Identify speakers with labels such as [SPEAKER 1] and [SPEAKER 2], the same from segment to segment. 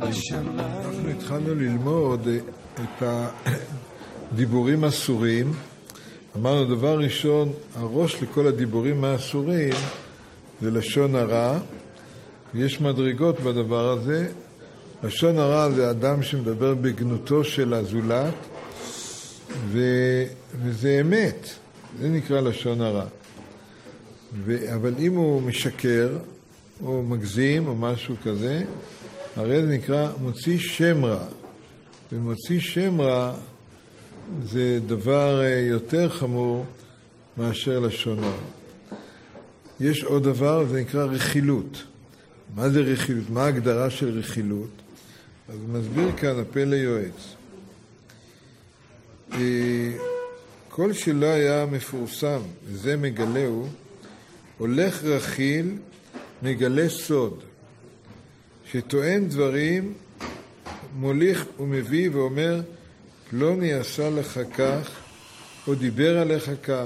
[SPEAKER 1] אנחנו התחלנו ללמוד את הדיבורים האסורים. אמרנו, דבר ראשון, הראש לכל הדיבורים האסורים זה לשון הרע. יש מדרגות בדבר הזה. לשון הרע זה אדם שמדבר בגנותו של הזולת, וזה אמת. זה נקרא לשון הרע. אבל אם הוא משקר, או מגזים, או משהו כזה, הרי זה נקרא מוציא שם רע. ומוציא שם רע זה דבר יותר חמור מאשר לשון הרע. יש עוד דבר, זה נקרא רכילות. מה זה רכילות? מה ההגדרה של רכילות? אז מסביר כאן הפלא יועץ. כל שלא היה מפורסם, וזה מגלהו, הולך רכיל, מגלה סוד, שטוען דברים, מוליך ומביא ואומר, פלוני עשה לך כך, או דיבר עליך כך.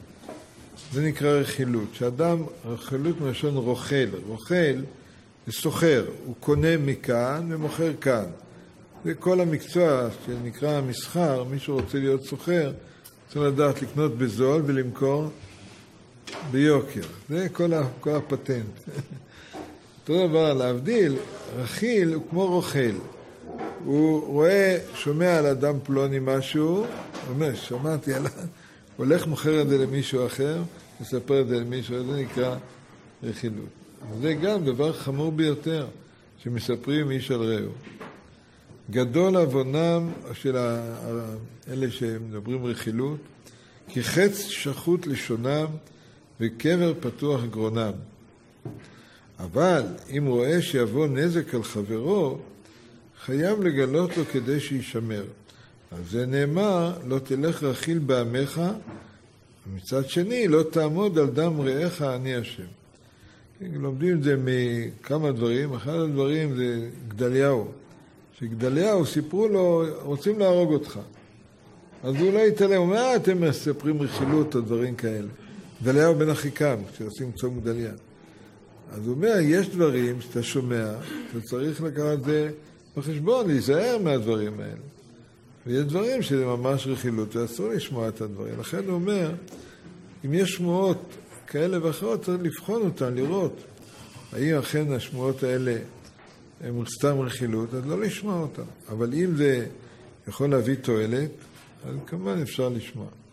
[SPEAKER 1] זה נקרא רכילות. שאדם, רכילות מלשון רוכל. רוכל זה סוחר, הוא קונה מכאן ומוכר כאן. זה כל המקצוע שנקרא המסחר, מי שרוצה להיות סוחר, צריך לדעת לקנות בזול ולמכור ביוקר. זה כל הפטנט. אותו דבר, להבדיל, רכיל הוא כמו רוכל. הוא רואה, שומע על אדם פלוני משהו, הוא אומר, שמעתי עליו, הולך מוכר את זה למישהו אחר, מספר את זה למישהו, זה נקרא רכילות. זה גם דבר חמור ביותר, שמספרים איש על רעהו. גדול עוונם של אלה שמדברים רכילות, כי חץ שחוט לשונם וקבר פתוח גרונם. אבל אם רואה שיבוא נזק על חברו, חייב לגלות לו כדי שישמר. אז זה נאמר, לא תלך רכיל בעמך, ומצד שני, לא תעמוד על דם רעך, אני השם. לומדים את זה מכמה דברים. אחד הדברים זה גדליהו. שגדליהו סיפרו לו, רוצים להרוג אותך. אז הוא לא יתעלם, הוא אומר, אתם מספרים רכילות או דברים כאלה. גדליהו בן אחיקם, כשעושים צום גדליה. אז הוא אומר, יש דברים שאתה שומע, אתה צריך לקחת את זה בחשבון, להיזהר מהדברים האלה. ויש דברים שזה ממש רכילות, ואסור לשמוע את הדברים. לכן הוא אומר, אם יש שמועות כאלה ואחרות, צריך לבחון אותן, לראות. האם אכן השמועות האלה הן סתם רכילות, אז לא לשמוע אותן. אבל אם זה יכול להביא תועלת, אז כמובן אפשר לשמוע.